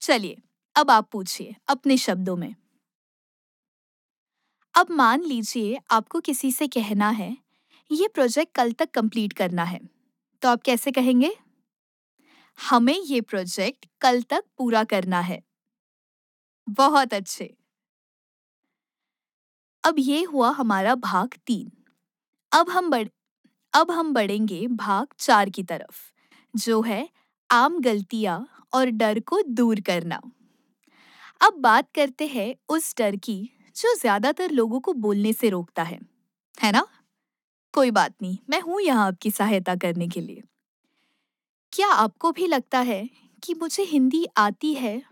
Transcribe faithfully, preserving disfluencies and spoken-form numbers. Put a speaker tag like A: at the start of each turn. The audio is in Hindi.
A: चलिए, अब आप पूछिए अपने शब्दों में। अब मान लीजिए आपको किसी से कहना है, ये प्रोजेक्ट कल तक कंप्लीट करना है। तो आप कैसे कहेंगे? हमें ये प्रोजेक्ट कल तक पूरा करना है। बहुत अच्छे। अब ये हुआ हमारा भाग तीन। अब हम बढ़ अब हम बढ़ेंगे भाग चार की तरफ, जो है आम गलतियां और डर को दूर करना। अब बात करते हैं उस डर की जो ज्यादातर लोगों को बोलने से रोकता है, है ना? कोई बात नहीं, मैं हूं यहाँ आपकी सहायता करने के लिए। क्या आपको भी लगता है कि मुझे हिंदी आती है